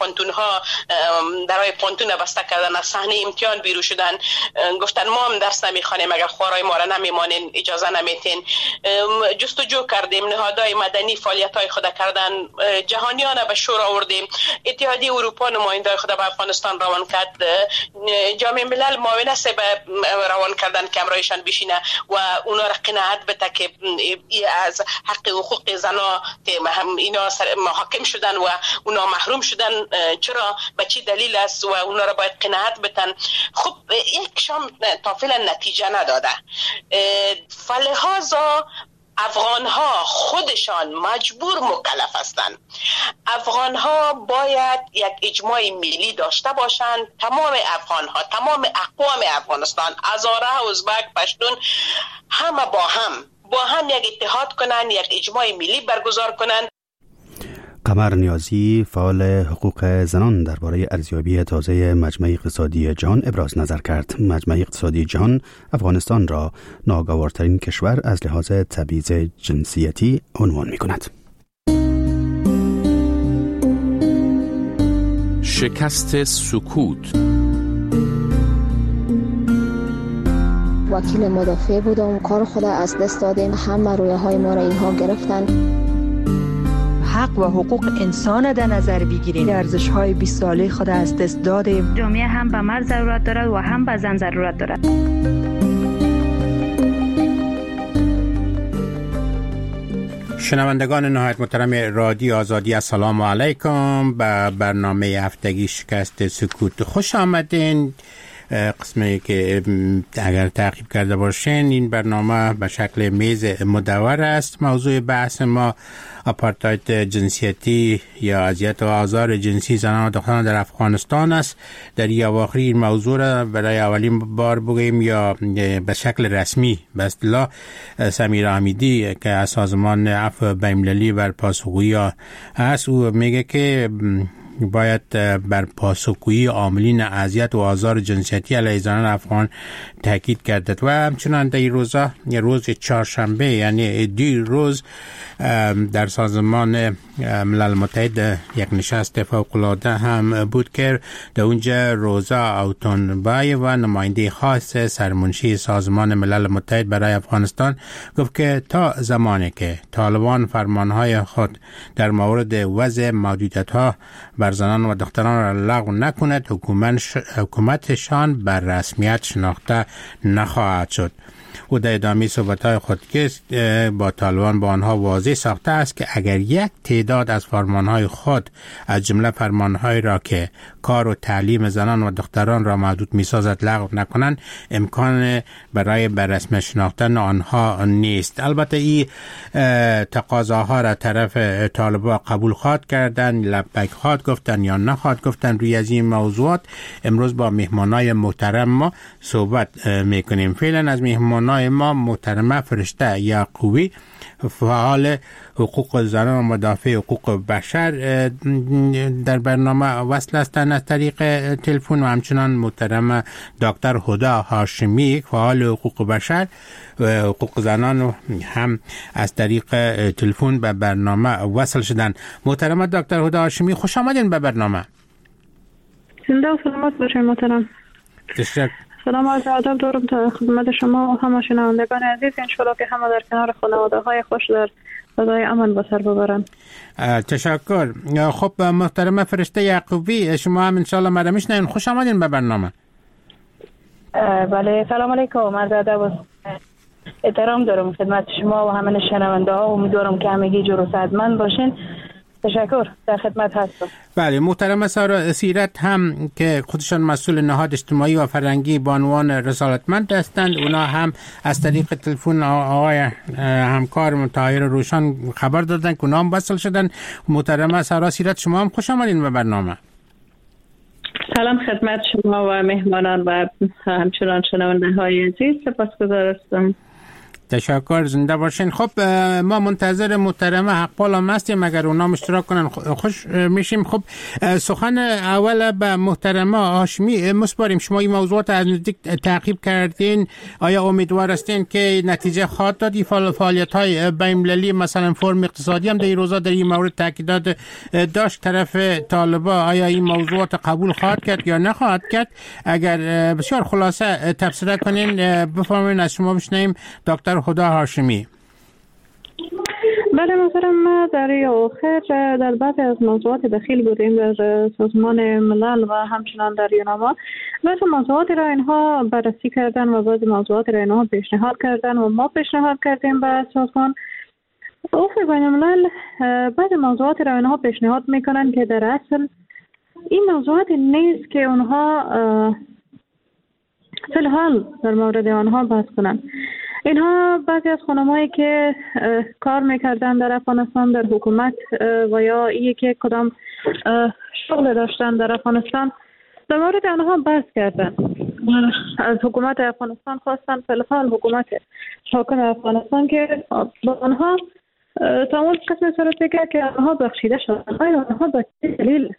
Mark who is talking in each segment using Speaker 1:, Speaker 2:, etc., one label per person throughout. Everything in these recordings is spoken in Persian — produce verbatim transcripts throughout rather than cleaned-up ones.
Speaker 1: پانتون ها درای پانتون بسته کردن، از صحنه امتحان بیرون شدن، گفتن ما هم درس نمیخوانیم، اگر خوارای ما را نمیمانین اجازه نمیتین. جستجو کردیم، نهادهای مدنی فعالیت های خود کردن، جهانیان به شور آوردیم، اتحادیه اروپا نمایندای خود به افغانستان روان کرد، جامعه ملل معاونت به روان کردن که امرایشان بشینه و اونا را قناعت بده که از حق حقوق زنا اینا محاکم شدن و اونا محروم شدن، چرا به چی دلیل است و اونا را باید قناعت بدن. خب یک شام تا فعلا نتیجه نداده. فلهذا افغان ها خودشان مجبور مکلف هستند. افغان ها باید یک اجماع ملی داشته باشند، تمام افغان ها، تمام اقوام افغانستان، هزاره، ازبک، پشتون، همه با هم با هم یک اتحاد کنند، یک اجماع ملی برگزار کنند.
Speaker 2: قمر نیازی، فعال حقوق زنان، درباره ارزیابی تازه مجمع اقتصادی جهان ابراز نظر کرد. مجمع اقتصادی جهان افغانستان را ناگوارترین کشور از لحاظ تبعیض جنسیتی عنوان می کند.
Speaker 3: شکست سکوت.
Speaker 4: وکیل مدافع بودم، کار خود از دست دادیم، همه رویه های ما را اینها گرفتن.
Speaker 5: حق و حقوق انسان در نظر بگیریم، ارزش های بیست ساله خود از دست دادیم.
Speaker 6: جامعه هم به مرد ضرورت دارد و هم به زن ضرورت دارد.
Speaker 7: شنوندگان نهایت محترم رادیو آزادی، السلام علیکم. به برنامه هفتگی شکست سکوت خوش آمدین. قسمی که اگر تعقیب کرده باشین، این برنامه به شکل میز مدور است. موضوع بحث ما آپارتاید جنسیتی یا اذیت و آزار جنسی زنان و دختران در افغانستان است. در این اواخر این موضوع را برای اولین بار بگوییم یا به شکل رسمی به اصطلاح سمیر حمیدی که از سازمان عفو بین‌المللی بر پاسخگویی است، او میگه که باید بر پاسخگویی عاملین اذیت و آزار جنسیتی علیه زنان افغان تاکید کرد و همچنان در این روزا، روز چهارشنبه یعنی دیروز، در سازمان ملل متحد یک نشست فوق‌العاده هم بود که در اونجا روزا اوتونبای و نماینده خاص سرمنشی سازمان ملل متحد برای افغانستان گفت که تا زمانی که طالبان فرمانهای خود در مورد وضع محدودیت‌ها بر زنان و دختران را لغو نکند، حکومتشان بر رسمیت شناخته نخواهد شد. او در ادامه صحبت‌های خود که با طالبان با آنها واضح ساخته است که اگر یک تعداد از فرمانهای خود از جمله فرمانهایی را که کار و تعلیم زنان و دختران را محدود می‌سازد لغو نکنند، امکان برای بررسمی شناختن آنها نیست. البته این تقاضاها را طرف طالبان قبول خواهد کردند، لبیک خواهد گفتند یا نخواهد گفتند. روی از این موضوعات امروز با مهمانای محترم ما صحبت می‌کنیم. فعلا از مهمانای ما محترمه فرشته یعقوبی، فعال حقوق زنان و مدافع حقوق بشر، در برنامه وصل هستند از طریق تلفن، و همچنان محترم دکتر هدی هاشمی، فعال حقوق بشر و حقوق زنان، هم از طریق تلفن به برنامه وصل شدن. محترم دکتر هدی هاشمی، خوش آمدین به برنامه.
Speaker 8: زنده و سلامت باشین محترم.
Speaker 7: تشکر.
Speaker 8: سلام و عرض ادب دارم تا خدمت شما و همه شنوندگان عزیز. انشالله که همه در کنار خانواده های خوش در فضای امن به سر ببرن.
Speaker 7: تشکر. خب محترم فرشته یعقوبی، شما هم انشالله مرا میشنوین. خوش آمدین به برنامه.
Speaker 6: بله، سلام علیکم. عرض ادب و احترام دارم خدمت شما و همه شنونده ها. امیدوارم که همگی جور و صحتمند باشین. تشکر، در خدمت هستم.
Speaker 7: بله، محترم سارا سیرت هم که خودشان مسئول نهاد اجتماعی و فرهنگی با عنوان رسالتمند هستند، اونا هم از طریق تلفن آقای همکار طاهر روشن خبر دادن که اونا هم وصل شدن. محترم سارا سیرت، شما هم خوش آمدین به برنامه.
Speaker 8: سلام خدمت شما و مهمانان و همچنان شنونده های عزیز. سپاسگزار هستم.
Speaker 7: تشکر، زنده باشین. خب ما منتظر محترمه حقپال هم هستیم، اگر اونا اشتراک کنن خوش میشیم. خب سخن اول به محترمه هاشمی مسپاریم. شما این موضوعات از نزدیک تعقیب کردین، آیا امیدوار هستین که نتیجه خواهد داد؟ فعالیت های بین‌المللی مثلا فرم اقتصادی هم در این روزا در این مورد تاکیدات داشت طرف طالبا، آیا این موضوعات قبول خواهد کرد یا نخواهد کرد؟ اگر بسیار خلاصه تفسیر کنین بفرمایید، از شما بشنویم دکتر هدی هاشمی.
Speaker 8: بله، مثلا ما در آخر در بعضی از موضوعات دخیل بودیم در سازمان ملل و همچنان در یوناما. بعضی موضوعات را اینها بررسی کردن و بعضی موضوعات را اینها پیشنهاد کردن و ما پیشنهاد کردیم به سازمان. افق بین الملل بعضی موضوعات را اینها پیشنهاد میکنن که در اصل این موضوعات نیست که اونها فی الحال در مورد آنها بحث کنن. اینها بعضی از خانمایی که کار میکردن در افغانستان در حکومت و یا یکی کدام شغل داشتن در افغانستان، در مورد آنها بحث کردن. از حکومت افغانستان خواستن فی الحال حکومت حاکم افغانستان که با آنها تعامل قسم صورت بگه که آنها بخشیده شدن. آیا آنها به دلیل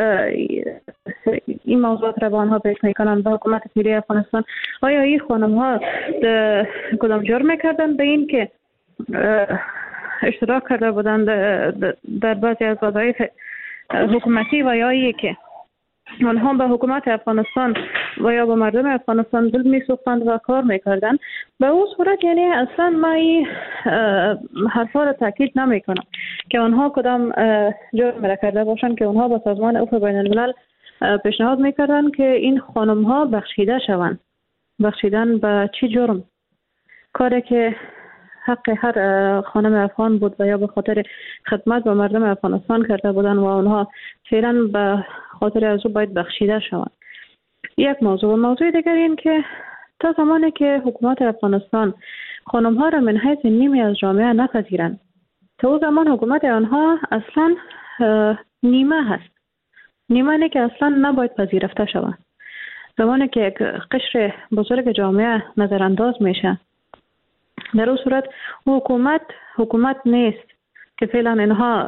Speaker 8: این موضوعات را با آنها پیش میکنن به حکومت ملی افغانستان؟ آیا این خانم ها کدام جرم میکردن به این که اشتراک کرده بودند در بعضی از وظایف حکومتی و یا ای که آنها به حکومت افغانستان و یا به مردم افغانستان دل میسوختند و کار میکردند؟ به اون صورت یعنی اصلا ما این حرفا را تاکید نمیکنم که آنها کدام جرم را کرده باشند که آنها به سازمان افق بین الملل پیشنهاد میکردن که این خانم ها بخشیده شوند. بخشیدن به چی جرم؟ کاری که حق هر خانم افغان بود و یا به خاطر خدمت به مردم افغانستان کرده بودن و آنها فعلا به خاطر از او باید بخشیده شوند. یک موضوع. موضوع دیگر این که تا زمانی که حکومت افغانستان خانم ها را من حیث نیمی از جامعه نپذیرند، تا او زمان حکومت آنها اصلا نیمه هست. نیمه نه که اصلا نباید پذیرفته شوند. زمانی که یک قشر بزرگ جامعه نظرانداز میشه، در اون صورت حکومت حکومت نیست که فعلا اینها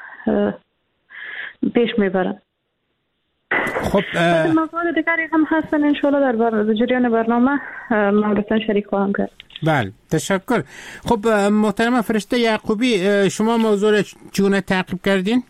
Speaker 8: پیش میبرن.
Speaker 7: خب
Speaker 8: موضوع دیگری هم هستن انشاءالله در جریان برنامه مورتن شریک خواهم کرد.
Speaker 7: بله، تشکر. خب محترم فرشته یعقوبی، شما موضوع چگونه تعقیب کردین؟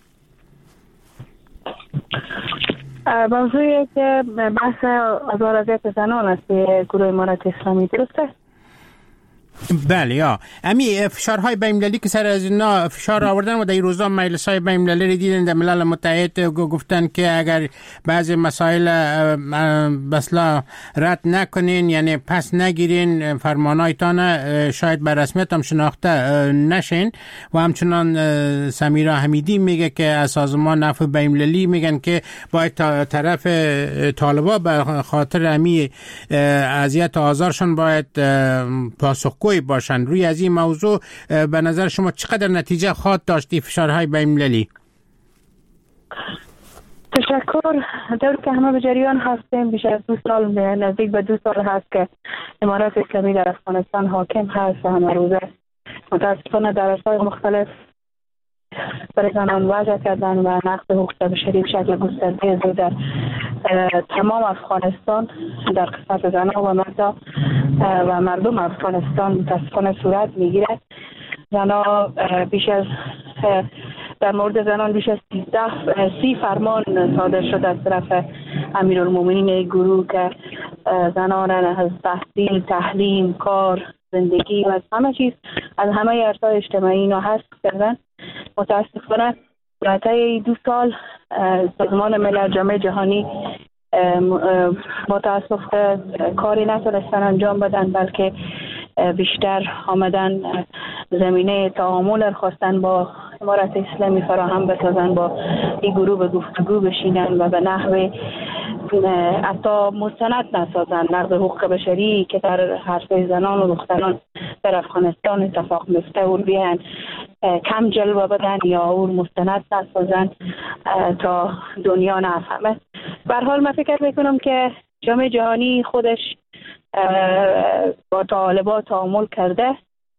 Speaker 6: موضوعی که بحث آزار اذیت زنان است به گروه امارت اسلامی، درسته؟
Speaker 7: بله. یا امی فشارهای بین‌المللی که سر از اینا فشار آوردن و در این روزا مجلس‌های بین‌المللی رو دیدن در ملل متحد گفتن که اگر بعضی مسائل بسلا رد نکنین، یعنی پس نگیرین، فرمانایتان شاید به رسمیت هم شناخته نشین. و همچنان سمیرا حمیدی میگه که از سازمان عفو بین‌المللی میگن که باید طرف طالبا به خاطر امی اذیت و آزارشون باید پاسخگو باشند. روی از این موضوع به نظر شما چقدر نتیجه خواهد داشت فشارهای بین‌المللی؟
Speaker 6: تشکر. در که همه به جریان هستیم، بیش از دو سال، نزدیک به دو سال هست که امارات اسلامی در افغانستان حاکم هست و همه روزه متاسفانه در اصلاح مختلف برای زنان وضع کردن و نقض حقوق بشری به شکل گسترده در تمام افغانستان در قسمت زنان و مردا و مردم افغانستان متاسفانه صورت میگیره. زنان بیش از در مورد زنان بیش از سی فرمان صادر شده از طرف امیرالمومنین گروه که زنان از تحصیل، تعلیم، کار، زندگی و از همه چیز، از همه ارزهای اجتماعی اینا حذف کردن. متاسفانه طی دو سال سازمان ملل، جامعه جهانی متاسف کاری نتونستن انجام بدن، بلکه بیشتر آمدن زمینه تعامل خواستن با امارت اسلامی فراهم بسازن، با این گروه به گفتگو بشینن و به نحو حتی مستند نسازن نقض حقوق بشری که در حرفه زنان و دختران در افغانستان اتفاق میفته اون بیان کم جلوه بدن یا اون مستند نسازن تا دنیا نفهمه. به هر حال من فکر میکنم که جامعه جهانی خودش با طالبان تعامل کرده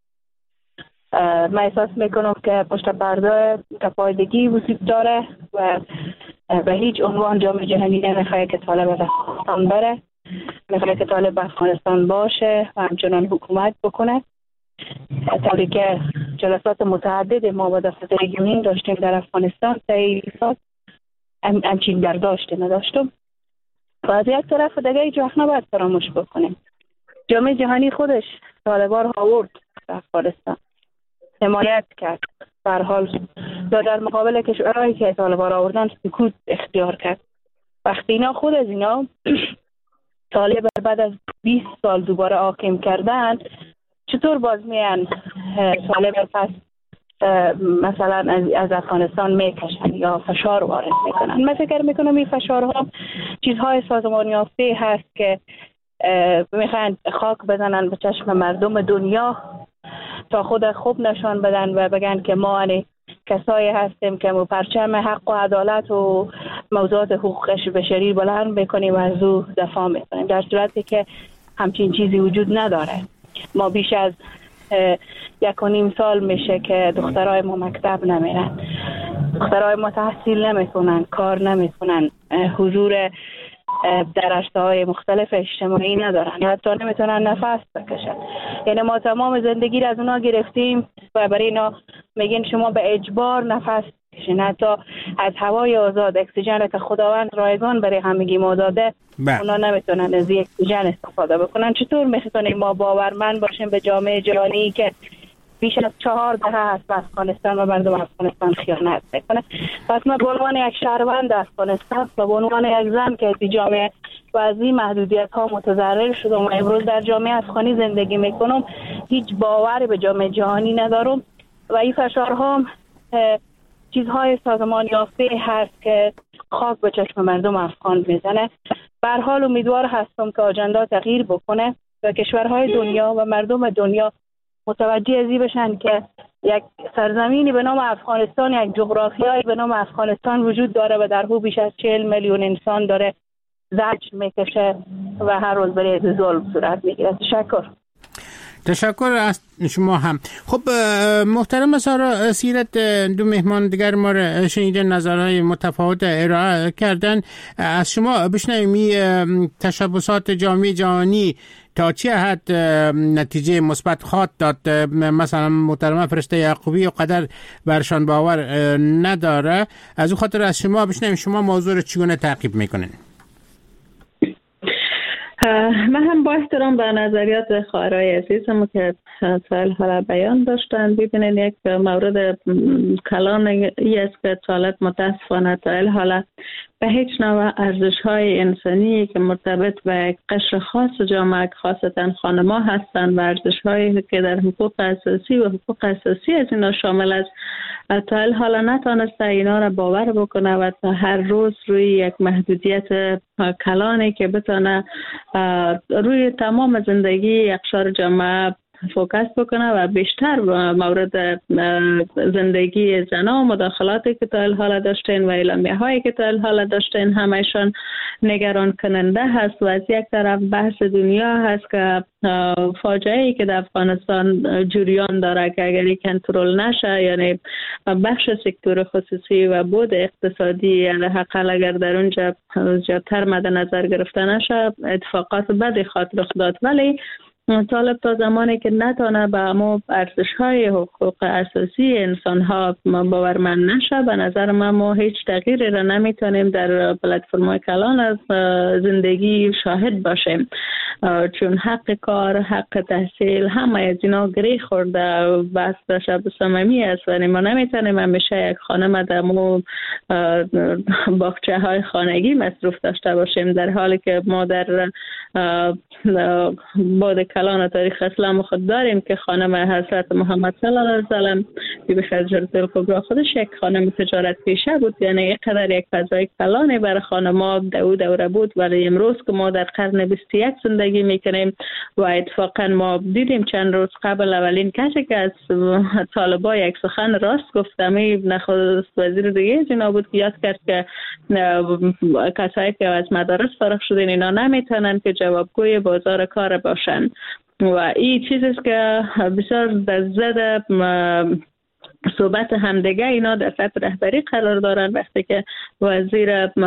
Speaker 6: من احساس میکنم که پشت پرده تفایدگی وجود داره و به هیچ عنوان جامعه جهانی نمیخواد که طالب به افغانستان بره، میخواد که طالب به افغانستان باشه و همچنان حکومت بکنه. طوری که جلسات متعدد ما با دفتر رژیمین داشتیم در افغانستان طی سال همچین برداشت نداشتم. و از یک طرف دیگه هیچ وقت نباید فراموش بکنیم جامعه جهانی خودش طالبان را آورد به افغانستان، حمایت کرد، به هر حال در مقابل کشورهایی که طالبان را آوردن سکوت اختیار کرد. وقتی اینا خود از اینا طالب بعد از بیست سال دوباره حاکم کردن، چطور باز میان طالب پس مثلا از, از افغانستان میکشن یا فشار وارد میکنن؟ من فکر میکنم این فشارها چیزهای سازمان یافته هست که میخوان خاک بزنن به چشم مردم دنیا تا خود خوب نشان بدن و بگن که ما انی کسایی هستیم که ما پرچم حق و عدالت و موضوعات حقوق بشری بلند میکنیم و از او دفاع میکنیم، در صورتی که همچین چیزی وجود نداره. ما بیش از یک و نیم سال میشه که دخترای ما مکتب نمیرن، دخترای ما تحصیل نمیکنن، کار نمیکنن، حضور در رشته‌های مختلف اجتماعی ندارن، حتی نمیتونن نفس بکشن. یعنی ما تمام زندگی را از اونا گرفتیم و برای اینا میگین شما به اجبار نفس بکشین، حتی از هوای آزاد، اکسیژن که خداوند رایگان برای همگی ما داده، اونا نمیتونن از اکسیژن استفاده بکنن. چطور میتونیم ما باورمند باشیم به جامعه جهانی که بیش از چهار دهه هست به افغانستان و مردم افغانستان خیانت میکنه؟ پس ما به عنوان یک شهروند افغانستان و به عنوان یک زن که از جامعه و از این محدودیت ها متضرر شدم و امروز در جامعه افغانی زندگی میکنم، هیچ باوری به جامعه جهانی ندارم و این فشارها چیزهای سازمان یافته هست که خاک به چشم مردم افغان میزنه. به هر حال امیدوار هستم که آجندا تغییر بکنه و کشورهای دنیا و مردم دنیا متوجه ازی بشن که یک سرزمینی به نام افغانستان، یک جغرافیایی به نام افغانستان وجود داره و در او بیش از چهل میلیون انسان داره زجر میکشه و هر روز برای ظلم صورت میگیره. تشکر.
Speaker 7: تشکر از شما هم. خب محترم سارا سیرت، دو مهمان دیگر ما را شنیدن، نظرهای متفاوت ارائه کردن. از شما بشنویم تشبسات جامعه جهانی تا چه حد نتیجه مثبت خواهد داد؟ مثلا محترم فرشته یعقوبی و قدر برشان باور نداره، از او خاطر از شما بشنویم شما موضوع رو چگونه تعقیب میکنین؟
Speaker 8: من هم با احترام به نظریات خواهرای عزیزم که سال حالا بیان داشتن، ببینید یک مورد کلان ای است که طالب متاسفانه تا حالا به هیچ نوع ارزش‌های انسانی که مرتبط به یک قشر خاص جامعه خاصتا خانم‌ها هستند و ارزش‌هایی که در حقوق اساسی و حقوق اساسی از اینا شامل است، تا حالا نتونسته اینا را باور بکنه و تا هر روز روی یک محدودیت کلانی که بتونه روی تمام زندگی اقشار جامعه فوکس بکنه و بیشتر مورد زندگی زنان و مداخلاتی که تا حالا داشتین و اعلامیه هایی که تا حالا داشتین همشان نگران کننده هست و از یک طرف بحث دنیا هست که فاجعه ای که در افغانستان جریان داره که اگر کنترل نشه، یعنی بخش سکتور خصوصی و بود اقتصادی حداقل اگر در اونجا زیادتر مد نظر گرفته نشه، اتفاقات بدی خواهد رخ داد. ولی طالب تا زمانی که نتونه به ما ارزش‌های حقوق اساسی انسان‌ها باورمند نشه، به نظر من ما هیچ تغییری را نمیتونیم در پلتفرم‌های کلان از زندگی شاهد باشیم، چون حق کار، حق تحصیل، همه از اینا گره خورده بس شب صمیمی است و ما نمیتونیم همیشه یک خانم در مو باغچه‌های خانگی مصروف داشته باشیم، در حالی که ما در بعد کلان تاریخ اسلام خود داریم که خانم حضرت محمد صلی الله علیه و سلم بی خدیجه الکبری خودش یک خانم تجارت پیشه بود، یعنی اینقدر یک فضای کلانی برای خانم‌ها دو دوره بود. ولی امروز که ما در قرن بیست و یک زندگی میکنیم و اتفاقا ما دیدیم چند روز قبل اولین کسی که از طالبا یک سخن راست گفتمی نخست وزیر دیگه از اینا بود که یاد کرد که کسایی که از مدارس فارغ شدن اینا نمیتونن که جوابگوی بازار کار باشن. و این چیزی است که بسیار در زد صحبت همدیگه اینا در سطح رهبری قرار دارن. وقتی که وزیر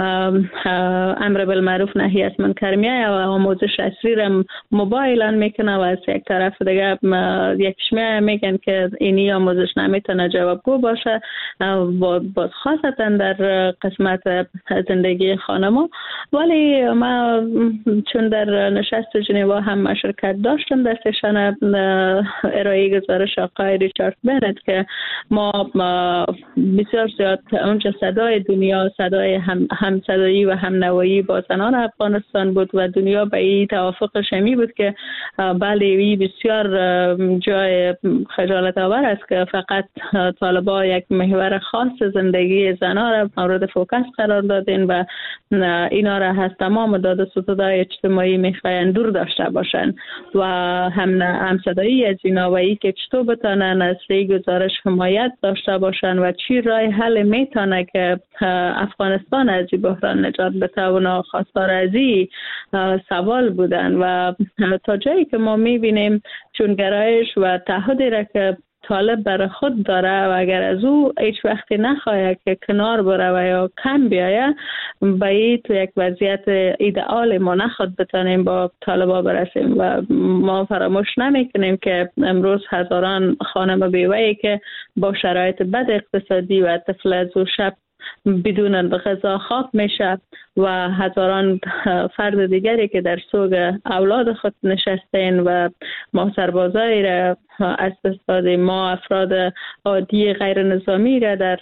Speaker 8: امر بالمعروف نهی از منکر میایه و آموزش عصری را موبایلان میکنه و از یک طرف دیگه یکیش میایه میگن که اینی آموزش نمیتونه جوابگو باشه، باز خاصتا در قسمت زندگی خانما. ولی ما چون در نشست ژنوا هم مشرکت داشتم در سشن ارائه گزارش آقای ریچارد بنت که ما بسیار زیاد اونجا صدای دنیا، صدای هم همصدایی و هم نوایی با زنان افغانستان بود و دنیا به این توافق شمی بود که بله این بسیار جای خجالت آور است که فقط طالبان یک محور خاص زندگی زنان را مورد فوکس قرار دادین و اینا را از تمام داد و ستودهای اجتماعی میخواین دور داشته باشن و هم همصدایی از اینا و ای که چطور بتانن از ری گزارش حمایت داشته باشن و چی راه حل میتونه که افغانستان از این بحران نجات بده و خواستار از این سوال بودن. و تا جایی که ما میبینیم چون گرایش و تعهدی را که طالب برای خود داره و اگر از او هیچ وقتی نخواهد که کنار بره و یا کم بیایه باید تو یک وضعیت ایدئال ما نخواد بتانیم با طالبا برسیم و ما فراموش نمیکنیم که امروز هزاران خانم بیوه‌ای که با شرایط بد اقتصادی و طفل از او شب بدون غذا خواب میشه و هزاران فرد دیگری که در سوگ اولاد خود نشستین و ما سربازایی را از دست دادیم، ما افراد عادی غیر نظامی را در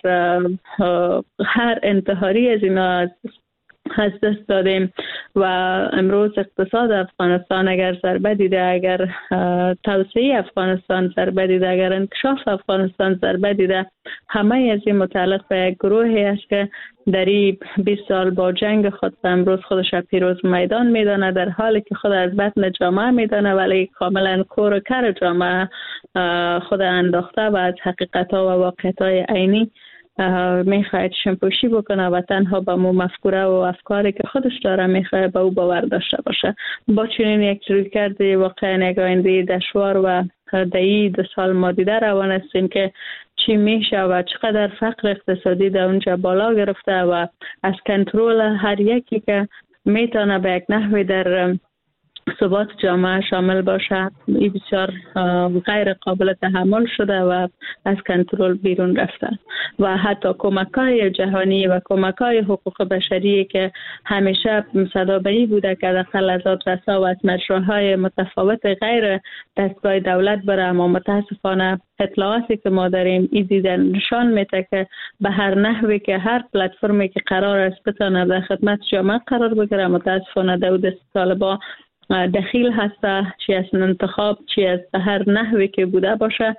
Speaker 8: هر انتحاری از اینا از دست دادیم و امروز اقتصاد افغانستان اگر ضربه دیده، اگر توسعه افغانستان ضربه دیده، اگر انکشاف افغانستان ضربه دیده، همه از این متعلق به یک گروهی است که در این بیست سال با جنگ خود امروز خودش پیروز میدان میدانه، در حالی که خود از بطن جامعه میدانه ولی کاملا کور و کر جامعه خود انداخته و از حقیقت ها و واقعیت های عینی میخواهد شمپوشی بکنه و تنها با مو مفکوره و افکاری که خودش داره میخواهد به او باور داشته باشه. با چنین یک روی کرده واقعا یک آینده دشوار و دهی دو سال ما دیده روان هستیم که چی میشه و چقدر فقر اقتصادی در اونجا بالا گرفته و از کنترل هر یکی که میتونه به یک نحوی در ثبات جامعه شامل باشه این بسیار غیر قابل تحمل شده و از کنترل بیرون رفته و حتی کمک‌های جهانی و کمک‌های حقوق بشری که همیشه صدابه‌ای بوده که داخل از آدرس‌ها و از مجراهای متفاوت غیر دستگاه دولت بره، اما متاسفانه اطلاعاتی که ما داریم این دیدن نشان میده که به هر نحوی که هر پلتفرمی که قرار است بتونه در خدمت جامعه قرار بگیره متاسفانه دست طالبان دخیل هسته، چی از انتخاب چی از هر نحوی که بوده باشه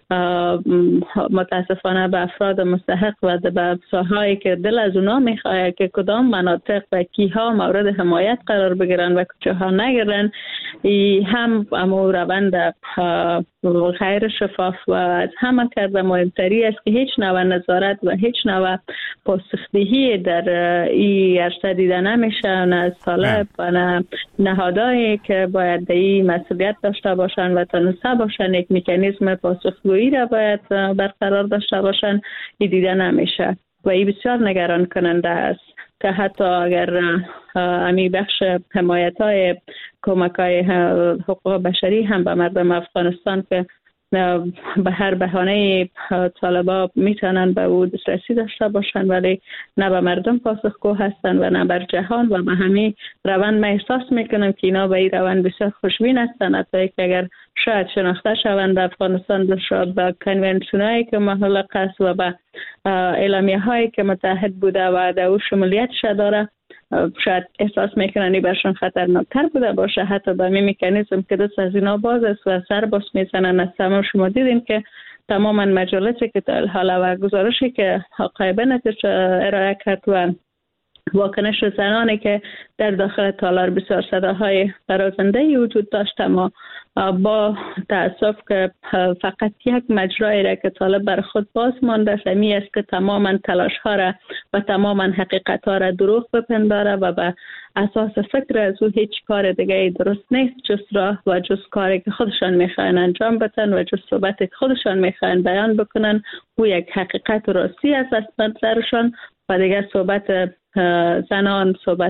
Speaker 8: متاسفانه به افراد مستحق و به ساحایی که دل از اونا میخواه که کدام مناطق و کیها مورد حمایت قرار بگیرن و کجاها نگیرن هم امو روند غیر شفاف و از همه کرده مهمتری است که هیچ نوع نظارت و هیچ نوع پاسخدهی در این عرصه دیده نمیشه، نه از طالب و نه نهادهایی که باید این مسئولیت داشته باشن و تنسه باشن یک مکانیزم پاسخگویی را باید برقرار داشته باشن این دیده نمیشه و این بسیار نگران کننده است که حتی اگر امی بخش حمایت های کمک های حقوق بشری هم به مردم افغانستان که به هر بهانه طالبا میتونن به او دسترسی داشته باشن ولی نه به مردم پاسخگو هستن و نه بر جهان و به همین روند ما احساس میکنم که اینا به این روند بسیار خوشبین هستن، حتی که اگر شاید شناخته شوند افغانستان بشود به کنونسیون هایی که محلق است و به اعلامیه هایی که متحد بوده و در او شمولیتش داره شاید احساس میکنن این برشان خطرناکتر بوده باشه حتی به می مکانیزم که دست از اینا باز است و سر باز میزنن. از تمام شما دیدیم که تماما مجالسی که تا حالا و گزارشی که آقای بنت ارائه کرد و واکنش زنانی که در داخل تالار بسیار صداهای برازنده‌ای وجود داشت، اما با تأسف که فقط یک مجرایی را که طالب بر خود باز مانده سمی است که تماما تلاش ها را و تماما حقیقت ها را دروغ بپنداره و به اساس فکر از او هیچ کار دیگه درست نیست جز راه و جز کاری که خودشان میخواین انجام بدن و جز صحبتی که خودشان میخواین بیان بکنن. او یک حقیقت راستی است از نظرشان و دیگر صحبت زنان، صحبت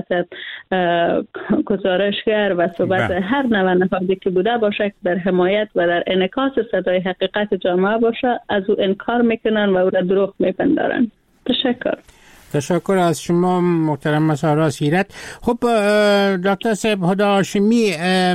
Speaker 8: گزارشگر و صحبت با. هر نوع نهادی که بوده باشه در حمایت و در انعکاس صدای حقیقت جامعه باشه از او انکار میکنن و او را دروغ میپندارن. تشکر.
Speaker 7: تشکر از شما محترم مسارا سیرت. خب دکتر صاحب هدا هاشمی،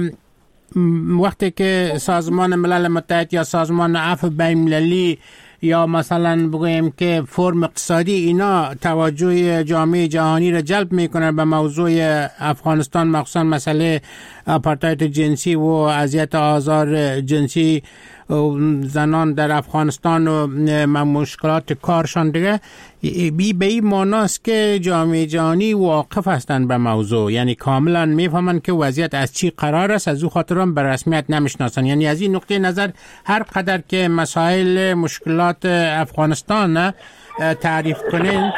Speaker 7: وقتی که سازمان ملل متحد یا سازمان عفو بین‌المللی یا مثلا بگوییم که فرم اقتصادی اینا توجه جامعه جهانی را جلب میکنه به موضوع افغانستان، مخصوصا مسئله آپارتاید جنسی و اذیت آزار جنسی زنان در افغانستان و مشکلات کارشان دیگه، بی به این معناست که جامعه جهانی واقف هستند به موضوع، یعنی کاملا میفهمن که وضعیت از چی قرار است، از او خاطر هم به رسمیت نمیشناسن. یعنی از این نقطه نظر هر قدر که مسائل مشکلات افغانستان تعریف کنین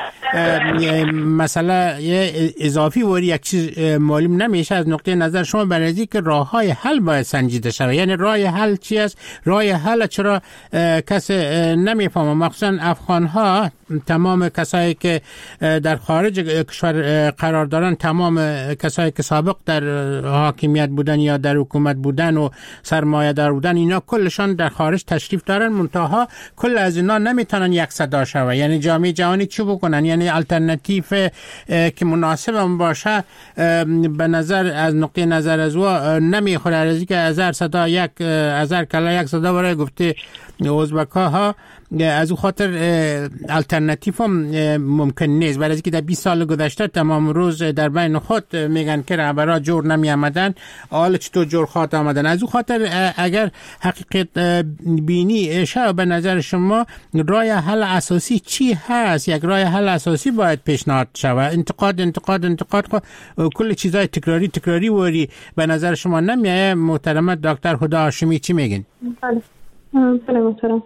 Speaker 7: مثلا اضافی وری یک چیز معلوم نمیشه. از نقطه نظر شما برای که راه های حل باید سنجیده شود. یعنی راه حل چی است؟ راه حل چرا کسی نمیفهمه؟ مخصوصا افغان ها، تمام کسایی که در خارج کشور قرار دارن، تمام کسایی که سابق در حاکمیت بودن یا در حکومت بودن و سرمایه دار بودن، اینا کلشان در خارج تشریف دارن، منتها کل از اینا نمیتونن یک صدا شوه. یعنی جامعه جهانی چی بکنن؟ یعنی الटरनेटिव که مناسب هم باشه به نظر از نقطه نظر از او نمیخوره. از که هزار صدا یک هزار کلا یک صدا برای گفته ازبک‌ها ها، از او خاطر الटरनेटिव هم ممکن نیست. برای که در بیست سال گذشته تمام روز در بین خود میگن که رهبرا جور نمی آمدن، حالا چطور جور خواهد آمدن. از او خاطر اگر حقیقت بینی شه به نظر شما راه حل اساسی چی هست؟ یک راه حل اساسی باید پیشنهاد شود. انتقاد انتقاد انتقاد کل چیزای تکراری تکراری وری به نظر شما نمیایه؟ محترم دکتر هدا هاشمی چی میگین؟
Speaker 8: بله بله محترم،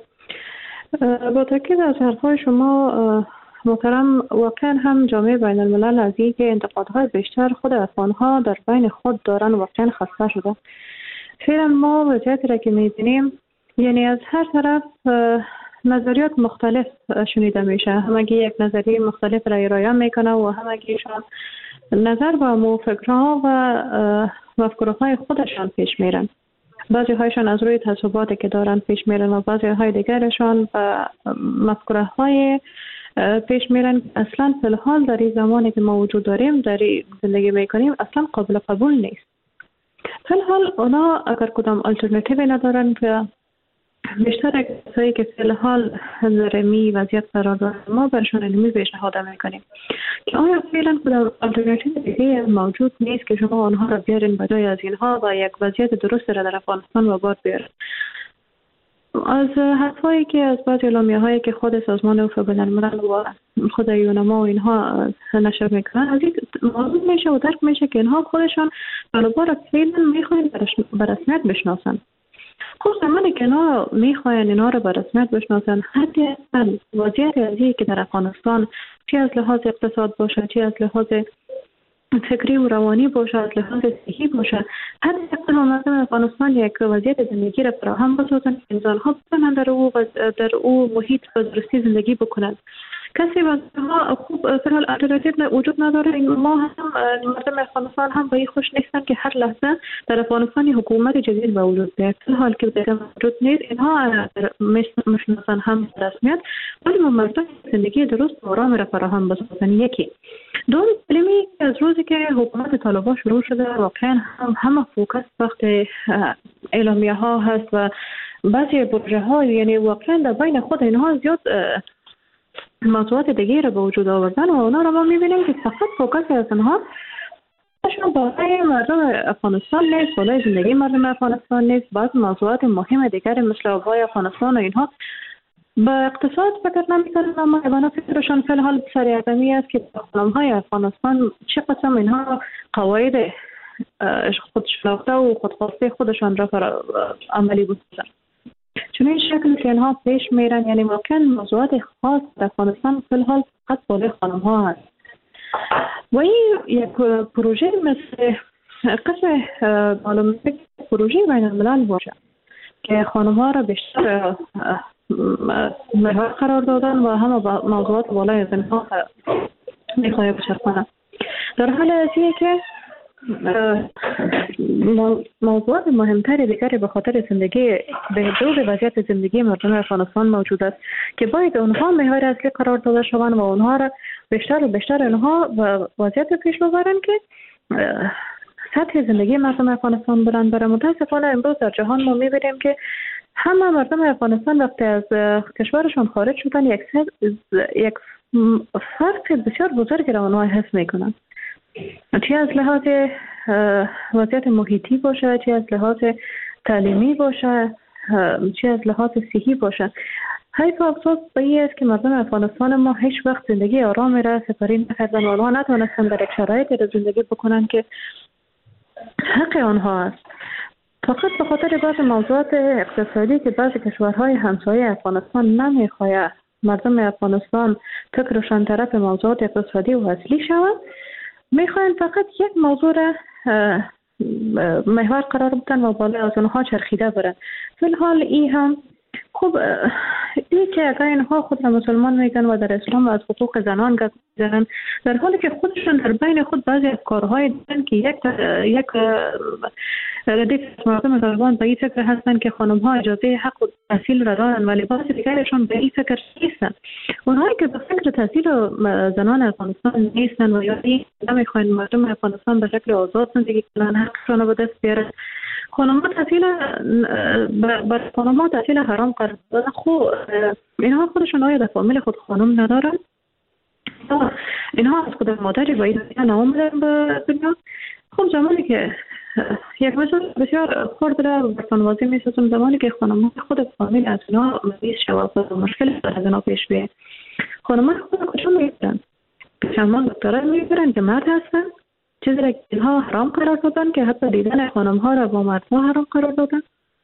Speaker 8: با تاکید از حرفای شما محترم، واقعا هم جامعه بین الملل از این که انتقادهای بیشتر خود افغانها در بین خود دارن واقعا خسته شده. فعلا ما وضعیتی را که میبینیم، یعنی از هر طرف نظریات مختلف شنیده میشه، همگی یک نظریه مختلف را ارائه میکنه و همگیشان نظر به موفقرها و مفکورهای خودشان پیش میرن. بعضی هایشان از روی تعصباتی که دارن پیش میرن و بعضی های دیگرشان به مفکوره های پیش میرن اصلا فی الحال در این زمانی که ما وجود داریم، در زندگی میکنیم، اصلا قابل قبول نیست. فی الحال اونا اگر کدام الटरनेटिव ندارن که بیشتر کسایی که فی الحال در می وضعیت قرار دارن، ما برشان علمی پیشنهاد میکنیم که آیا فعلا کدام الटरनेटिव دیگه موجود نیست که شما آنها را بیارین بجای از اینها و یک وضعیت درست را در افغانستان و باد بیارن. از حرفایی که از بعضی اعلامیه هایی که خود سازمان عفو بین‌الملل و خود یونما و اینها نشر میکنن، از این موضوع میشه و درک میشه که اینها خودشان برابر فعلا میخواین به رسمیت بشناسن. خب زمانی که اینا میخواین اینا رو به رسمیت بشناسن، حتی وضعیت ازی که در افغانستان چه از لحاظ اقتصاد باشه، چه از لحاظ فکری و روانی باشه، از لحاظ صحی باشه، حتی اقتصاد مردم افغانستان یک وضعیت زندگی را فراهم بسازن که انسان‌ها بتونن در او در او محیط به درستی زندگی بکنن. کسی واسه خوب فعلا الटरनेटिव وجود نداره. ما هم مردم افغانستان هم به این خوش نیستن که هر لحظه در افغانستان حکومت جدید به وجود بیاد. در حالی که دیگه وجود نیست، اینها میشناسن هم رسمیت، ولی ما مردم زندگی درست و آرام را فراهم بسازن. یکی دوم کلمی از روزی که حکومت طالبان شروع شده، واقعا هم همه فوکس وقت اعلامیه ها هست و بعضی پروژه ها، یعنی واقعا در بین خود اینها زیاد موضوعات دیگه را به وجود آوردن و اونا را ما میبینیم که فقط فوکس از اینها شما بالای مردم افغانستان نیست، بالای زندگی مردم افغانستان نیست. بعض موضوعات مهم دیگر مثل آبای افغانستان و اینها با اقتصاد فکر نمی‌کنم، اما ایوان فکرشان فی الحال سریعتمی است که خانم‌های افغانستان چه قسم اینها قواعد خودشناخته و خودخواسته خودشان را پر عملی بودن. چون این شکل که اینها پیش میرن، یعنی واقعا موضوعات خاص در افغانستان فی الحال فقط بالای خانم‌ها هست. و این یک پروژه مثل قسم معلومه پروژه بین الملل باشه که خانم‌ها را بیشتر محور قرار دادن و همه موضوعات بالای از اینها میخواهی بچرخانه. در حال ازیه که موضوعات مهمتری دیگری به خاطر زندگی بهبود وضعیت زندگی مردم افغانستان موجود است که باید اونها محور اصلی قرار داده شوند و اونها را بیشتر و بیشتر اونها وضعیت پیش ببرن که سطح زندگی مردم افغانستان بلند بره. متاسفانه امروز در جهان ما میبینیم که همه مردم افغانستان وقتی از کشورشان خارج شدن یک یک فرق بسیار بزرگی را آنها حس میکنن، چه از لحاظ وضعیت محیطی باشه، چه از لحاظ تعلیمی باشه، چه از لحاظ صحی باشه. حیف افسوس به این است که مردم افغانستان ما هیچ وقت زندگی آرامی را سپری نکردن و آنها نتوانستن در یک شرایطی را زندگی بکنن که حق آنها است. فقط به خاطر بعض موضوعات اقتصادی که بعضی کشورهای همسایه افغانستان نمیخواه مردم افغانستان فکرشان طرف موضوعات اقتصادی و اصلی شود، میخواین فقط یک موضوع را محور قرار بدن و بالا از اونها چرخیده برن. فی الحال این هم خب این که اگر اینها خود را مسلمان میگن و در اسلام از حقوق زنان گپ میزنن، در حالی که خودشون در بین خود بعضی افکارهای دارن که یک یک ردیف مردم طالبان به این فکر هستن که خانم ها اجازه حق و تحصیل را دارن، ولی بعضی دیگرشون به این فکر نیستن. اونهایی که به فکر تحصیل زنان افغانستان نیستن و یا نمیخوان مردم افغانستان به شکل آزاد زندگی کنن، حقشون رو به دست بیارن، خانم‌ها تحصیل بر خانم‌ها تحصیل حرام قرار دادن. خب اینها خودشون آیا در فامیل خود خانم ندارن؟ اینها از خود مادری با این دنیا نامدن به دنیا. خب زمانی که یک مثال بسیار خورد را برطانوازی میسازم، زمانی که خانم‌ها خود فامیل از اینها مریض شود و مشکل از اینها پیش بیه، خانم‌ها خود کجا میگیرن؟ چندان دکترها میگیرن که مرد هستن، چیزی را که اینها حرام قرار دادن که حتی دیدن خانم‌ها را با مردها حرام قرار دادن.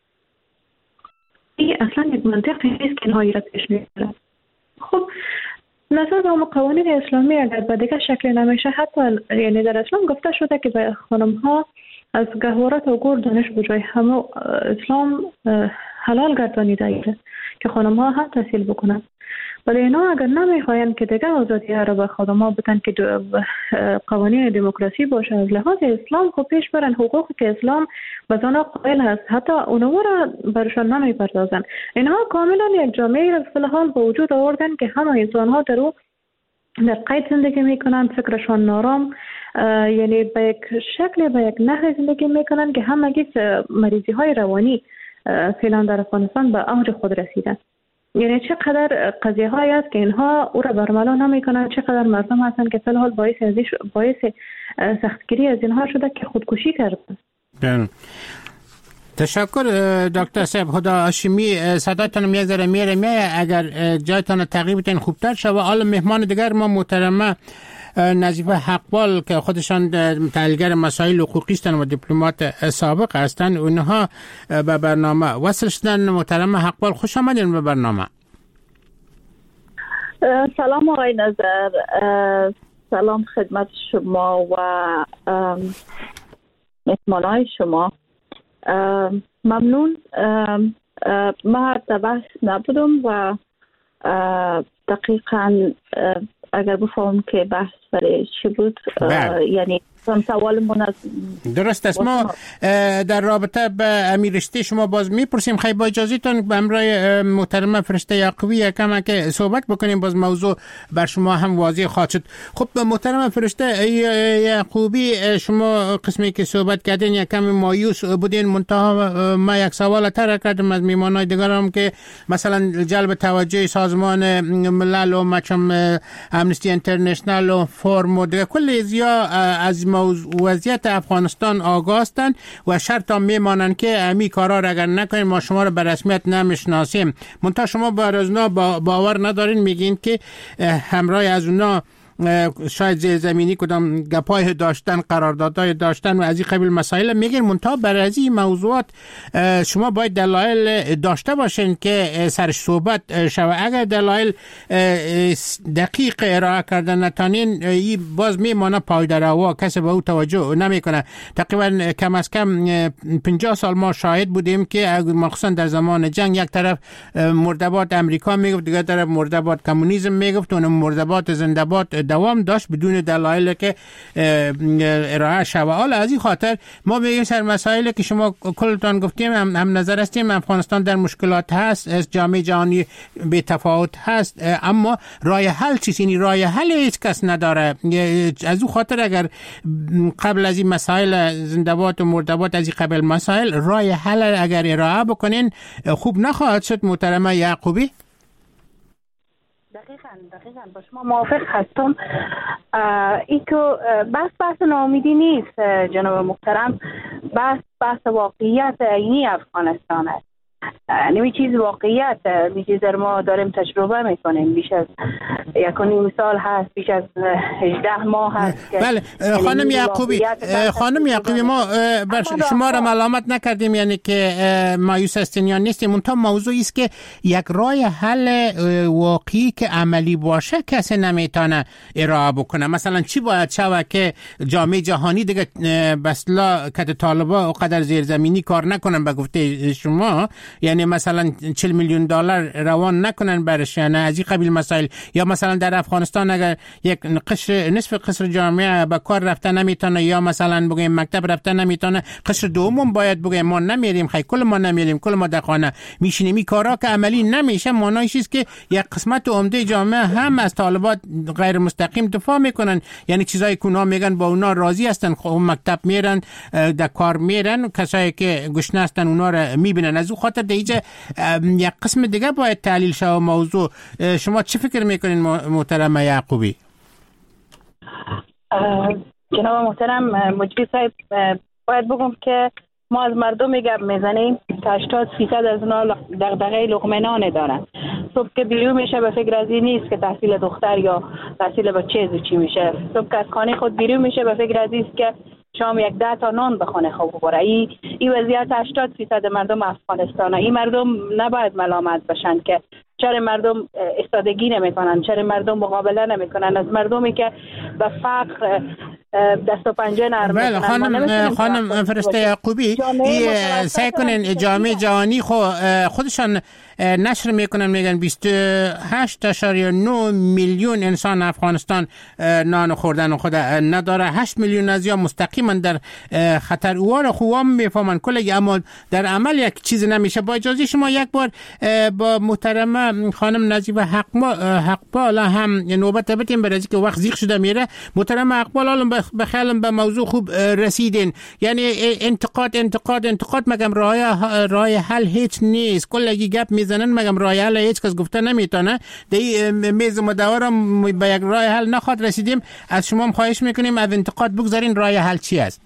Speaker 8: این اصلا یک منطقی نیست که اینها را پیش میبرن. خب نظر به قوانین اسلامی اگر به دیگر شکل نمیشه، حتی یعنی در اسلام گفته شده که به خانم‌ها از گهوارات و گور دانش بجای همه اسلام حلال گردانیده ایده که خانم‌ها هم تحصیل بکنن. ولی اینا اگر نمیخواین که دیگه آزادی ها را به خانم‌ها بدن که قوانین دموکراسی باشه از لحاظ اسلام، خب پیش برن حقوقی که اسلام به آنها قائل هست، حتی اونها را برشان نمیپردازن. اینها کاملا یک جامعه را فی الحال به وجود آوردن که همه انسان‌ها در او در قید زندگی میکنن، فکرشان نارام، یعنی به یک شکل به یک نحو زندگی میکنن که همگی مریضی های روانی فعلا در افغانستان به اوج خود رسیدن. یعنی چقدر قضیه هایی است که اینها او را برملا نمیکنن، چقدر مردم هستند که فی الحال باعث ازش باعث سختگیری از اینها شده که خودکشی کردن.
Speaker 7: تشکر دکتر صاحب. خدا هاشمی صداتون یک ذره میره میه، اگر جایتان تغییر بدین خوبتر شد. و حالا مهمان دیگر ما محترمه نظیفه حقبال که خودشان تحلیلگر مسائل حقوقی هستند و دیپلمات سابق هستند، اونها به برنامه وصل شدن. محترمه حقبال خوش آمدین به برنامه.
Speaker 9: سلام آقای نظر، سلام خدمت شما و مهمانای شما. ممنون. من در بحث نبودم و دقیقاً اگر بفهم که بحث برای چی بود، یعنی سوالمون از
Speaker 7: درست است. ما در رابطه به امیرشته شما باز میپرسیم. خیلی با اجازهتون به همراه محترمه فرشته یعقوبی یکم که صحبت بکنیم، باز موضوع بر شما هم واضح خواهد شد. خب محترمه فرشته یعقوبی، شما قسمی که صحبت کردین یکم مایوس بودین، منتها ما یک سوال تر کردم از میمانای دیگرم که مثلا جلب توجه سازمان ملل و مچم امنستی اینترنشنال و فرم و دیگه کل ازیا از وضعیت افغانستان آگاه هستند و شرط هم میمانند که امی کارا را اگر نکنین ما شما را به رسمیت نمیشناسیم. منتها شما بر از اونا با باور ندارین، میگین که همراه از اونا شاید زیر زمینی کدام گپای داشتن، قراردادهای داشتن و از این قبیل مسائل میگین. منتها بر از این موضوعات شما باید دلایل داشته باشین که سرش صحبت شود. اگر دلایل دقیق ارائه کردن نتانین، این باز میمانه پایداروا، کسی به او توجه نمیکنه. تقریبا کم از کم پنجاه سال ما شاهد بودیم که مخصوصا در زمان جنگ یک طرف مردبات امریکا میگفت، دیگر طرف مردبات کمونیسم میگفت و مردبات زنده‌باد دوام داشت بدون دلایلی که ارائه شود. حالا از این خاطر ما میگیم سر مسائلی که شما کلتان گفتیم هم, هم نظر هستیم. افغانستان در مشکلات هست، جامعه جهانی بی تفاوت هست، اما راه حل چیست؟ این راه حل هیچ کس نداره. از اون خاطر اگر قبل از این مسائل زنده‌باد و مردبات، از این قبل مسائل راه حل اگر ارائه بکنین خوب نخواهد شد. محترمه یعقوبی
Speaker 6: دقیقاً دقیقاً با شما موافق هستم. ای که بحث بحث ناامیدی نیست جناب محترم، بحث بحث واقعیت عینی افغانستان است. نمی چیز واقعیت، می چیز در ما داریم تجربه میکنیم. بیش از یک و نیم سال هست، بیش از هجده ماه هست.
Speaker 7: بله خانم یعقوبی، خانم یعقوبی ما شما را ملامت نکردیم، یعنی که مایوس هستین یا نیستیم. منتها موضوعی است که یک راه حل واقعی که عملی باشه کسی نمیتونه ارائه بکنه. مثلا چی باید شود که جامعه جهانی دیگه بسلا که طالبا قدر زیرزمینی کار نکنن به گفته شما، یعنی مثلا چهل میلیون دلار روان نکنن برش، یعنی از این قبیل مسائل. یا مثلا در افغانستان اگر یک قشر نصف قشر جامعه به کار رفته نمیتونه، یا مثلا بگیم مکتب رفته نمیتونه، قشر دوم باید بگیم ما نمیریم، خیلی کل ما نمیریم، کل ما در خانه میشینیم. این کارا که عملی نمیشه، معنیش است که یک قسمت عمده جامعه هم از طالبات غیر مستقیم دفاع میکنن. یعنی چیزایی که اونا میگن با اونا راضی هستن، خب مکتب میرن، در کار میرن، کسایی که گشنه هستن اونا رو میبینن. از اون خاطر دیگه یک قسم دیگه باید تحلیل شود موضوع. شما چی فکر میکنین محترم یعقوبی؟
Speaker 6: جناب محترم مجری صاحب، باید بگم که ما از مردم گپ میزنیم که هشتاد فیصد از اونا دغدغه لقمه نان دارن. صبح که بیرون میشه به فکر از این نیست که تحصیل دختر یا تحصیل بچه چی میشه. صبح که از خانه خود بیرون میشه به فکر از این است که شام یک ده تا نان بخونه خوب بخوره. این این وضعیت هشتاد فیصد مردم افغانستان. این مردم نباید ملامت بشن که چرا مردم استادگی نمیکنن، چرا مردم مقابله نمیکنن از مردمی که به فقر دست و پنجه نرم
Speaker 7: بله خانم خانم فرشته یعقوبی، سعی کنین جامعه جهانی خودشان نشر میکنن، میگن بیست و هشت اشاریه نه میلیون انسان افغانستان نان خوردن خود نداره، هشت میلیون از یا مستقیما در خطر. اوار خوام میفهمن کلی، اما در عمل یک چیز نمیشه. با اجازه شما یک بار با محترمه خانم نجیبه حقبال هم نوبت بدیم، برای که وقت زیغ شده میره. محترمه حقبال الان بخیالم به موضوع خوب رسیدین. یعنی انتقاد انتقاد انتقاد مگم راه راه حل هیچ نیست. کلی گپ میزنن مگم راه حل هیچ کس گفته نمیتونه. دی میز مدارم به یک راه حل نخواد رسیدیم. از شما خواهش میکنیم از انتقاد بگذارین راه حل چی است؟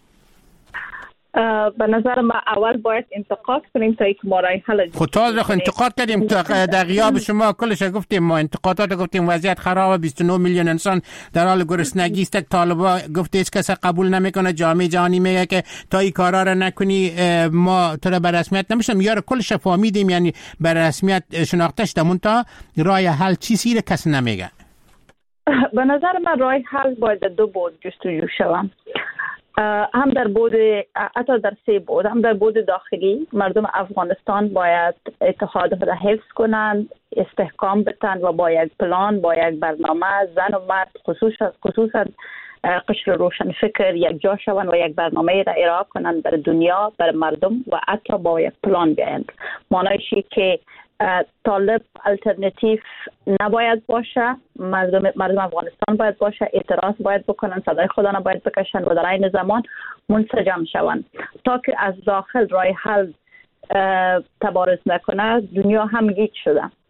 Speaker 9: به نظر ما اول باید انتقاد کنیم تا یک ما راه حل.
Speaker 7: خود تازه انتقاد کردیم در غیاب شما کلش گفتیم، ما انتقادات گفتیم وضعیت خرابه، بیست و نه میلیون انسان در حال گرسنگی است. طالبا گفته هیچ کس قبول نمیکنه، جامعه جهانی میگه که تا این کارا رو نکنی ما تو رو به رسمیت نمیشم. یار کلش فهمیدیم، یعنی به رسمیت شناخته شده، منتها راه حل چیزی رو کس نمیگه.
Speaker 9: به نظر من راه حل باید دو بود جستجو شود، هم در بود حتی در سه بود، هم در بود داخلی. مردم افغانستان باید اتحاد خود حفظ کنند، استحکام بتند و با یک پلان، با یک برنامه زن و مرد خصوصا خصوصا قشر روشن فکر یک جا شوند و یک برنامه را ارائه کنند بر دنیا، بر مردم و حتی با یک پلان بیایند. معنیشی که طالب الटरनेटिव نباید باشه، مردم مردم افغانستان باید باشه، اعتراض باید بکنن، صدای خود را باید بکشن و در این زمان منسجم شوند تا که از داخل راه حل تبارز نکنه. دنیا هم گیج شده.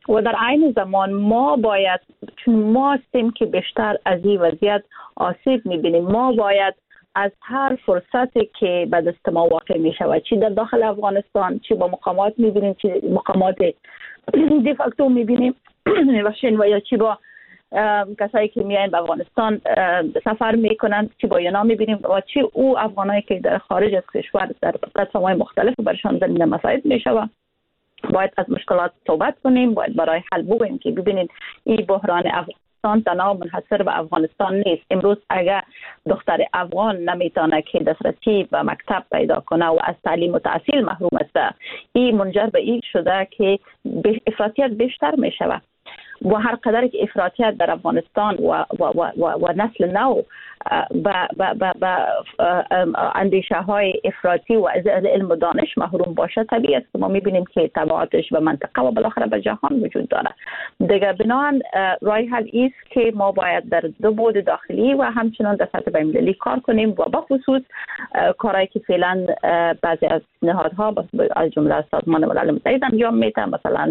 Speaker 9: و در عین زمان ما باید، چون ما هستیم که بیشتر از این وضعیت آسیب میبینیم، ما باید از هر فرصتی که به دست ما واقع می شود، چی در داخل افغانستان، چی با مقامات میبینیم، چی مقامات دی فاکتو میبینیم و یا چی با کسایی که میاین به افغانستان سفر میکنند، چی با اینا میبینیم و چی او افغانایی که در خارج از کشور در قسمت‌های مختلف برشان زمینه مساعد میشود. باید از مشکلات صحبت کنیم، باید برای حل بگوییم که ببینید این بحران افغانستان تنها منحصر به افغانستان نیست. امروز اگر دختر افغان نمیتونه که دسترسی به مکتب پیدا کنه و از تعلیم و تحصیل محروم است، این منجر به این شده که افراطیت بیشتر میشود و هر قدر که افراطیت در افغانستان و و و و, و نسل نو با با با, با اندیشه های افراطی و از علم و دانش محروم باشه، طبیعی است که ما میبینیم که تبعاتش به منطقه و بالاخره به جهان وجود داره. دیگه بنابراین راه حل است که ما باید در دو بعد داخلی و همچنان در سطح بین‌المللی کار کنیم و به خصوص کارهایی که فعلا بعضی از نهادها از جمله سازمان ملل متحد انجام میده، مثلا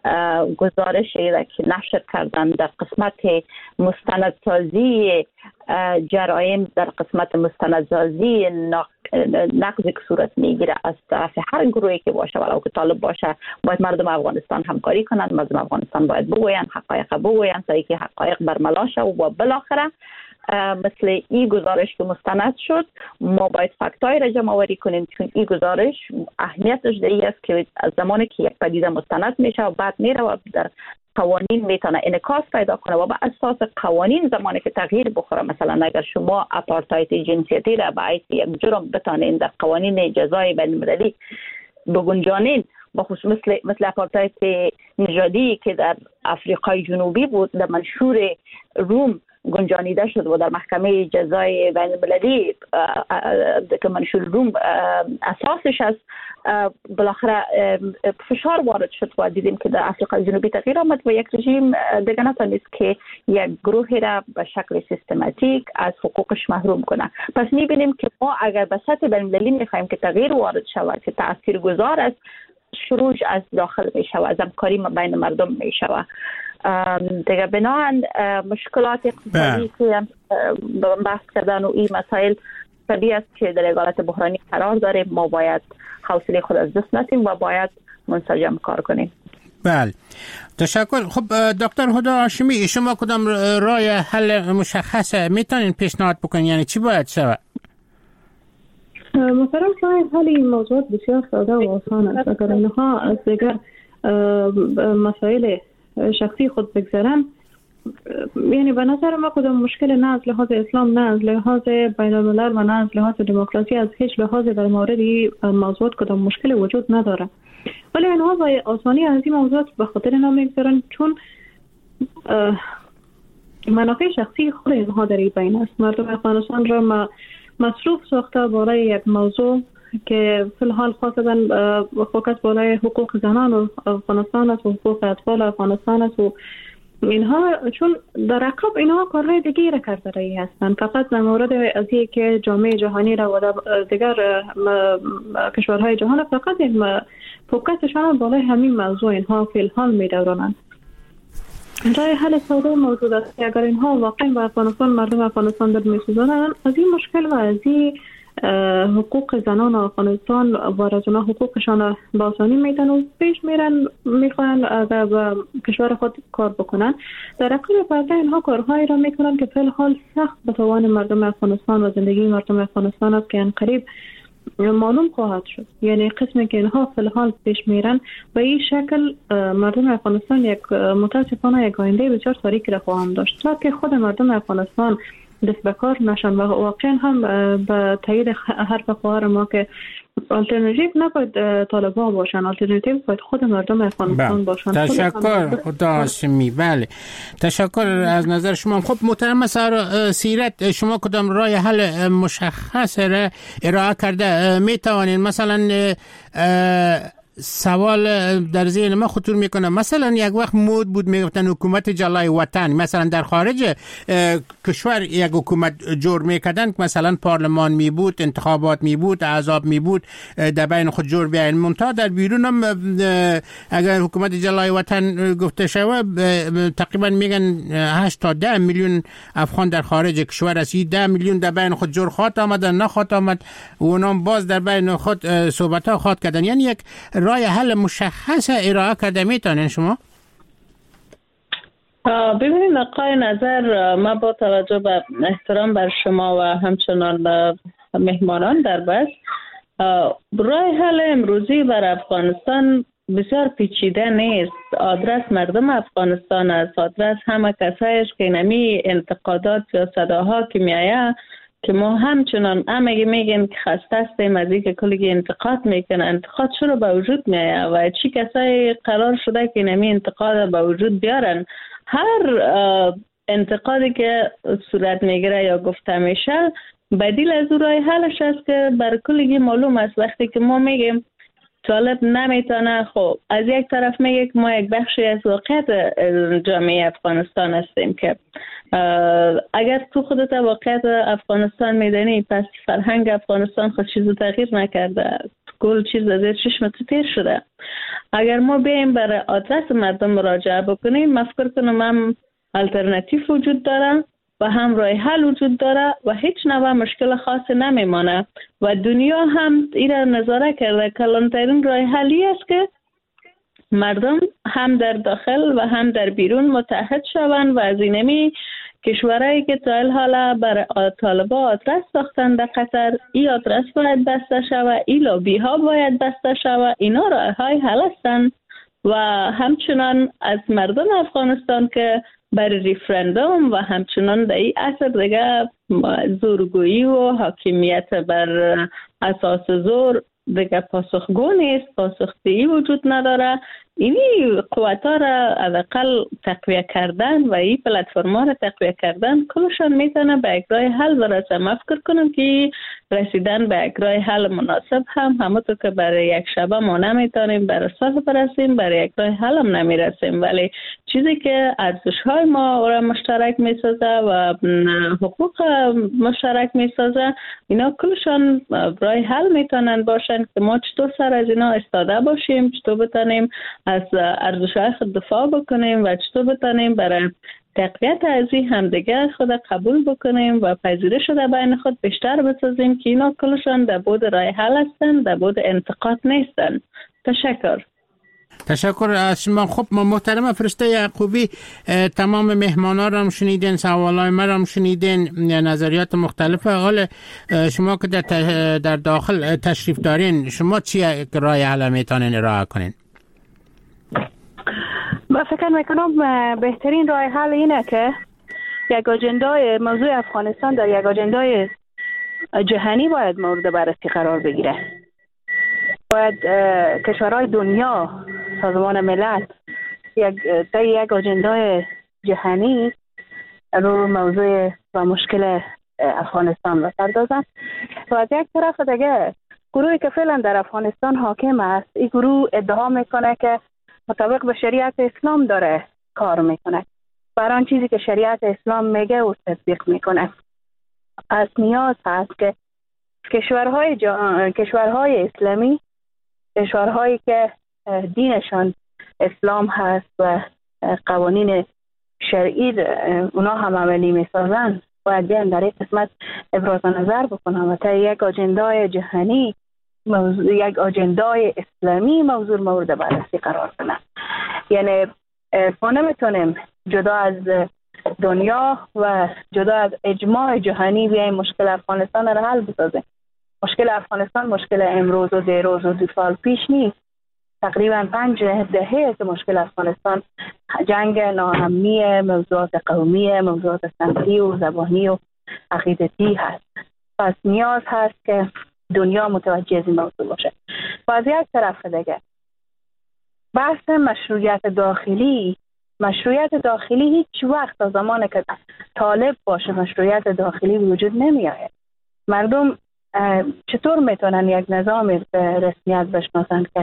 Speaker 9: گزارشی را که نشر کردن در قسمت مستندسازی جرایم، در قسمت مستندسازی نقض که صورت میگیره از طرف هر گروهی که باشه، ولو که طالب باشه، باید مردم افغانستان همکاری کنند. مردم افغانستان باید بگوین، حقایق بگوین تا اینکه حقایق برملا شه و بالاخره مثل این گزارش که مستند شد ما باید فکتای را جمع آوری کنیم، چون این گزارش اهمیتش در این است که از زمانی که یک پدیده مستند میشه و بعد میره و در قوانین میتونه انعکاس پیدا کنه و بر اساس قوانین زمانی که تغییر بخوره، مثلا اگر شما آپارتاید جنسیتی را به حیث یک جرم بتانین در قوانین جزای بین المللی بگنجانین، بخصوص مثل مثل آپارتاید نژادی که در آفریقای جنوبی بود، در منشور روم گنجانیده شد و در محکمه جزای بین المللی که منشور روم اساسش است، بالاخره فشار وارد شد و دیدیم که در آفریقای جنوبی تغییر آمد و یک رژیم دیگه نتونست که یک گروهی را به شکل سیستماتیک از حقوقش محروم کنه. پس میبینیم که ما اگر به سطح بین المللی میخوایم که تغییر وارد شود که تاثیرگذار است، شروع از داخل میشود، از همکاری بین مردم میشود. دیگه بنابراین مشکلات اقتصادی که بحث کردن و این مسائل طبیعی است که در حالت بحرانی قرار داریم. ما باید حوصله خود از دست ندیم و باید منسجم کار کنیم.
Speaker 7: بله، تشکر. خب دکتر هدا هاشمی، شما کدام راه حل مشخص میتونین پیشنهاد بکنین؟ یعنی چی باید شود؟
Speaker 8: محترم، راه حل این موضوع بسیار ساده و آسان است. اگر اینها از دیگر مسائل شخصی خود بگذارن، یعنی به نظر ما کدام مشکل نه از لحاظ اسلام، نه از لحاظ بین الملل و نه از لحاظ دموکراسی، از هیچ لحاظ در مورد این موضوعات کدام مشکل وجود نداره. ولی اینها با آسانی از این موضوعات به خاطر اینا میگذارن چون منافع شخصی خود اینها در این بین است. مردم افغانستان را مصروف ساخته بالای یک موضوع که فی الحال خاصتا فوکس بالای حقوق زنان و افغانستان است و حقوق اطفال افغانستان است و اینها، چون در عقب اینها کارهای دیگه را کرده رایی هستند. فقط در مورد از که جامعه جهانی را و دیگر کشورهای جهان فقط فوکسشان بالای همین موضوع اینها فی الحال می دورانند. راه حل ساده موجود است که اگر اینها واقعا به افغانستان، مردم افغانستان در میسوزانند، از این مشکل و از این حقوق زنان افغانستان و از اونها حقوقشان با آسانی میتن و پیش میرن، میخوان اگر به کشور خود کار بکنن. در عقب پرده اینها کارهایی را میکنن که فی الحال سخت به توان مردم افغانستان و زندگی مردم افغانستان است که ان قریب معلوم خواهد شد. یعنی قسمی که اینها فی الحال پیش میرن و این شکل مردم افغانستان یک متاسفانه یک آینده بسیار تاریکی را خواهند داشت تا که خود مردم افغانستان دست به کار نشن و واقعا هم به تایید حرف خواهر ما که آلترناتیو نباید طالبان باشن، آلترناتیو باید خود مردم افغانستان باشن.
Speaker 7: تشکر هدا هاشمی. بله، تشکر از نظر شما. خب محترم سیرت، شما کدام راه حل مشخص را ارائه کرده می توانید؟ مثلا سوال در ذهن ما خطور میکنه، مثلا یک وقت مود بود میگفتن حکومت جلای وطن، مثلا در خارج کشور یک حکومت جور میکردن، مثلا پارلمان می بود، انتخابات می بود، احزاب می بود، در بین خود جور بیاین. منتها در بیرون هم اگر حکومت جلای وطن گفته شود تقریبا میگن هشت تا ده میلیون افغان در خارج کشور است. ده میلیون در بین خود جور خواهد آمد نخواهد آمد و اونام باز در بین خود صحبت ها خواهد کردن. یعنی یک رای حل مشخص ارائه کرده میتونین شما؟
Speaker 8: ببینید آقای نظر، ما با توجه به احترام بر شما و همچنان مهمانان در بس، رای حل امروزی بر افغانستان بسیار پیچیده نیست. آدرس مردم افغانستان است، آدرس همه کسایش که نمی انتقادات یا صداها که میایه که ما همچنان همه میگن که خسته هستیم از اینکه کلی انتقاد میکنه. انتقاد چرا به وجود میایه و چی کسایی قرار شده که نمی انتقاد به وجود بیارن؟ هر انتقادی که صورت میگیره یا گفته میشه بدیل از اون رای حلش است که بر کلی معلوم است. وقتی که ما میگیم طالب نمیتونه، خب از یک طرف میگه که ما یک بخشی از واقعیت جامعه افغانستان هستیم که اگر تو خودت واقعیت افغانستان میدانی پس فرهنگ افغانستان خود چیزو تغییر نکرده، کل چیز از چشم تو تیر شده. اگر ما بیایم برای آدرس مردم مراجعه بکنیم، من فکر کنم هم الटरनेटिव وجود داره و هم راه حل وجود داره و هیچ نوع مشکل خاصی نمیمانه و دنیا هم ایره نظاره کرده. کلانترین راه حلی است که مردم هم در داخل و هم در بیرون متحد شوند و از اینمی کشورهایی که تا حالا بر طالبا آدرس ساختن در قطر، این آدرس باید بسته شود، این لابی ها باید بسته شود. اینا راه های حل هستند و همچنان از مردم افغانستان که بر ریفرندوم و همچنان در این اثر دیگه زورگویی و حاکمیت بر اساس زور دیگه پاسخگو نیست، پاسخگویی وجود نداره. اینی قوتا را حداقل تقویه کردن و این پلتفرما را تقویه کردن کلشان میتونه به یک راه حل برسه. من فکر کنم که رسیدن به یک راه حل مناسب هم همونطور که برای یک شبه ما نمیتونیم برای سال برسیم، برای یک راه حل هم نمیرسیم، ولی چیزی که ارزش های ما را مشترک میسازه و حقوق مشترک میسازه، اینا کلشان راه حل میتونن باشن که ما چطور سر از اینا استاده باشیم، چطور بتونیم از ارزش‌های خود دفاع بکنیم و چطور بتونیم برای تقویت از این همدیگه خود قبول بکنیم و پذیرش در بین خود بیشتر بسازیم که اینا کلشان در بود راه حل هستن، در بود انتقاد نیستن. تشکر.
Speaker 7: تشکر از شما. خب محترم فرشته یعقوبی، تمام مهمانان را هم شنیدین، سوالای ما را هم شنیدین، نظریات مختلف. حال شما که در, در داخل تشریف دارین، شما چی راه حل میتونین ارائه کنین؟
Speaker 6: من فکر میکنم بهترین راه حل اینه که یک اجندای موضوع افغانستان در یک اجندای جهانی باید مورد بررسی قرار بگیره. باید کشورهای دنیا، سازمان ملل یک در یک اجندای جهانی رو موضوع و مشکل افغانستان بپردازن. و از یک طرف دیگه گروهی که فعلا در افغانستان حاکم است، این گروه ادعا میکنه که مطابق به شریعت اسلام داره کار میکنه، برای آن چیزی که شریعت اسلام میگه او تطبیق میکنه. از نیاز هست که کشورهای جا... کشورهای اسلامی، کشورهایی که دینشان اسلام هست و قوانین شرعی اونا هم عملی میسازن، باید بیان در این قسمت ابراز نظر بکنن و تا یک اجندای جهانی، موضوع یک اجندای اسلامی موضوع مورد بررسی قرار کنن. یعنی ما نمیتونیم جدا از دنیا و جدا از اجماع جهانی بیایم مشکل افغانستان را حل بسازیم. مشکل افغانستان مشکل امروز و دیروز و دو سال پیش نیست. تقریبا پنج دهه که مشکل افغانستان جنگ ناامنی، موضوعات قومی، موضوعات سمتی و زبانی و عقیدتی هست. پس نیاز هست که دنیا متوجه از این موضوع باشه. و از یک طرف دیگه بحث مشروعیت داخلی، مشروعیت داخلی هیچ وقت تا زمانی که طالب باشه مشروعیت داخلی وجود نمی آید. مردم چطور میتونن یک نظام به رسمیت بشناسند که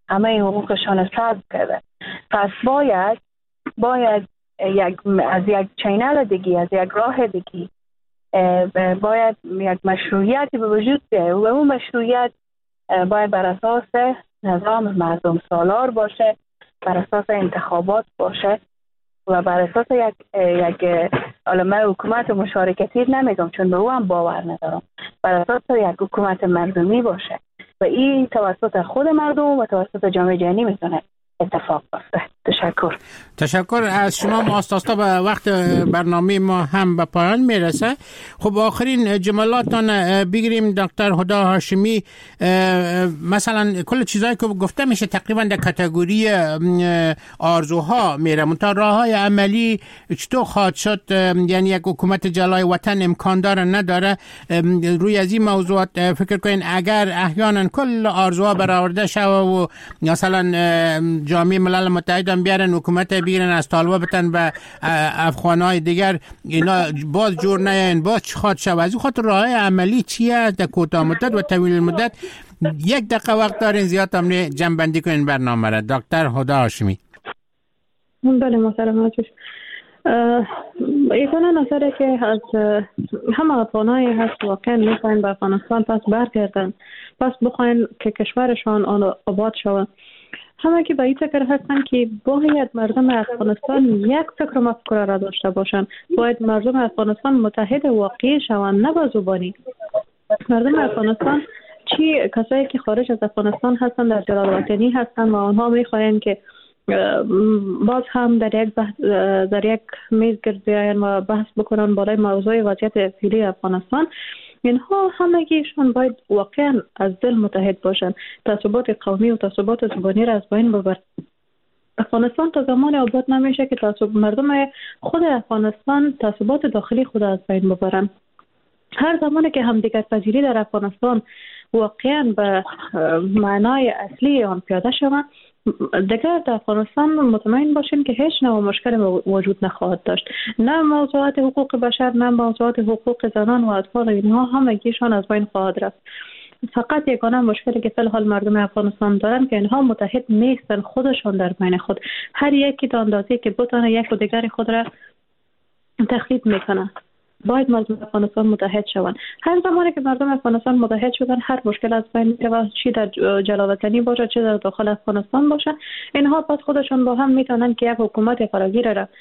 Speaker 6: همه حقوقشان سلب کرده. پس باید باید یک از یک چینل دیگی، از یک راه دیگی باید یک مشروعیتی به وجود بیاید و اون مشروعیت باید بر اساس نظام مردم سالار باشه، بر اساس انتخابات باشه و بر اساس یک یک علمه حکومت مشارکتی نمیگم چون به او هم باور ندارم، بر اساس یک حکومت مردمی باشه و این توسط خود مردم و توسط جامعه جهانی میتونه اتفاق بیفته. تشکر.
Speaker 7: تشکر از شما. ماستاستا به وقت برنامه ما هم به پایان میرسه. خب آخرین جملاتان بگیریم. دکتر هدا هاشمی، مثلا کل چیزایی که گفته میشه تقریبا در کاتگوری آرزوها میره، منتها راههای عملی چطور خواهد شد؟ یعنی یک حکومت جلای وطن امکان داره نداره؟ روی از این موضوعات فکر کنین اگر احیانا کل آرزوها برآورده شود و مثلا جامعه ملل متحد هم بیارن حکومت بگیرن از طالبان بتن به افغانهای دیگر، اینا باز جور نیاین، باز چی خواهد شود؟ از این خاطر راه عملی چیه در کوتاه مدت و طویل مدت؟ یک دقیقه وقت دارین، زیاد هم نه، جمع بندی کنین برنامه را. دکتر هدا هاشمی.
Speaker 8: بله محترم عزیز، ایتونه نظره که از همه افغانایی هست واقعا میخواین به افغانستان پس برگردن، پس بخواین که کشورشان آباد شود. همه که به این فکر هستن که باید مردم افغانستان یک فکر و مفکوره را داشته باشند، باید مردم افغانستان متحد واقعی شوند، نه با زبانی. مردم افغانستان چی کسایی که خارج از افغانستان هستن در جلال وطنی هستن و آنها میخواین که باز هم در یک بحث در یک میز گرد بیاین و بحث بکنن بالای موضوع وضعیت فعلی افغانستان. اینها همگیشون باید واقعا از دل متحد باشن، تعصبات قومی و تعصبات زبانی را از بین ببرن. افغانستان تا زمان آباد نمیشه که تعصب مردم خود افغانستان تعصبات داخلی خود از بین ببرن. هر زمانی که همدیگر پذیری در افغانستان واقعا به معنای اصلی آن پیاده شود، دیگر در افغانستان مطمئن باشین که هیچ نوع مشکل وجود نخواهد داشت. نه موضوعات حقوق بشر، نه موضوعات حقوق زنان و اطفال، اینها همگیشان از بین خواهد رفت. فقط یگانه مشکلی که فی الحال مردم افغانستان دارن که اینها متحد نیستن خودشان در بین خود، هر یکی تا اندازه‌ای که بتونه یک و دیگر خود را تخریب میکنه. باید مردم افغانستان متحد شوند. هر زمانی که مردم افغانستان متحد شدن، هر مشکل از بین میره، چی در جلال وطنی باشه چه در داخل افغانستان باشه، اینها پس خودشون با هم میتونن که یک حکومت فراگیر را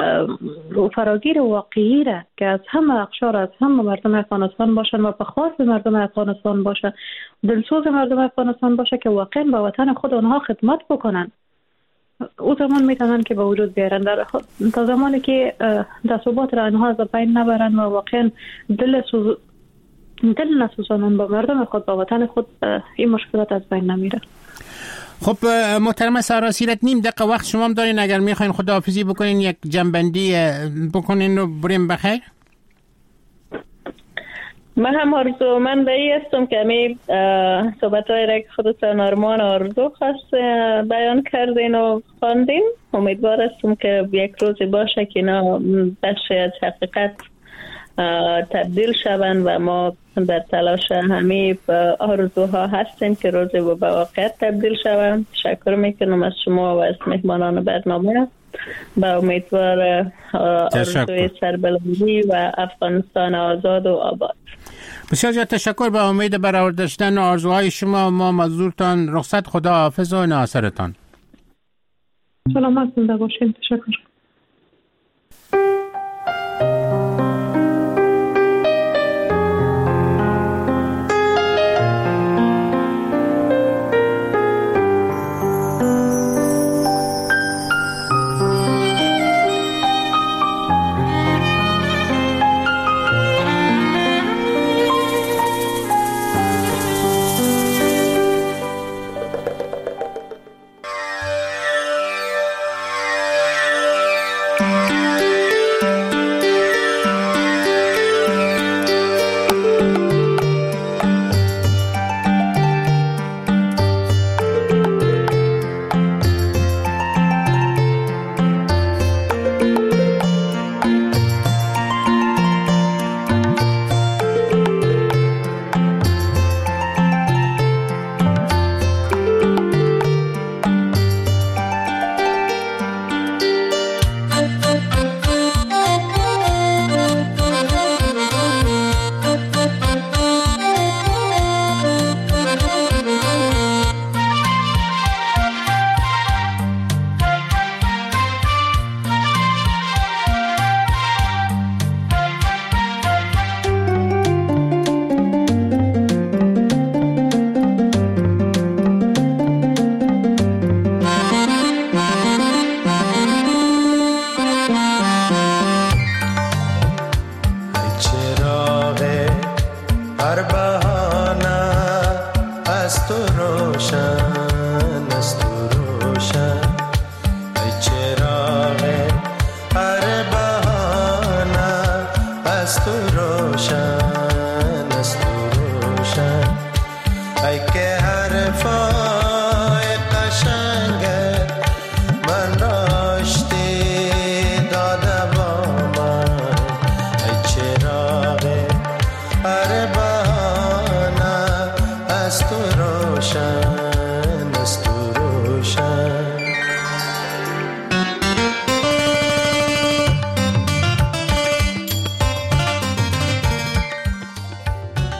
Speaker 8: فراگیر واقعی را که از همه اقشار از همه مردم افغانستان باشن و به خواست مردم افغانستان باشه، دلسوز مردم افغانستان باشه که واقعا به وطن خود آنها خدمت بکنن، او زمان میتونن که به وجود بیارن. در تا زمانی که تعصبات را آنها از بین نبرن و واقعا دل سوز دل نسوزانن با مردم خود، با وطن خود، این مشکلات از بین نمیره.
Speaker 7: خب محترم سارا سیرت، نیم دقیقه وقت شما هم دارین، اگر میخواین خداحافظی بکنین یک جنبندی بکنین و بریم بخیر.
Speaker 9: من هم آرزو من به ای هستم که همی صحبت های را که خودتان آرمان آرزو خواست بیان کردین و خواندین. امیدوار هستم که یک روزی باشه که اینا بخشی از حقیقت تبدیل شوند و ما در تلاش همی آرزوها هستیم که روزی به واقعیت تبدیل شوند. تشکر میکنم از شما و از مهمانان برنامه. با امیدوار آرزوی سربلندی و افغانستان آزاد و آباد.
Speaker 7: بسیار زیاد تشکر. به امید برآورده شدن آرزوهای شما ما مزدورتان رخصت. خدا حافظ و ناصرتان.
Speaker 8: سلامت زنده باشین. تشکر.
Speaker 10: هر بهانه از تو روشن، از تو روشن ای چراغ، هر بهانه از تو روشن، از تو روشن ای که حرفای قشنگت من راشتی داده با من، ای چراغ هر بهانه از تو روشن.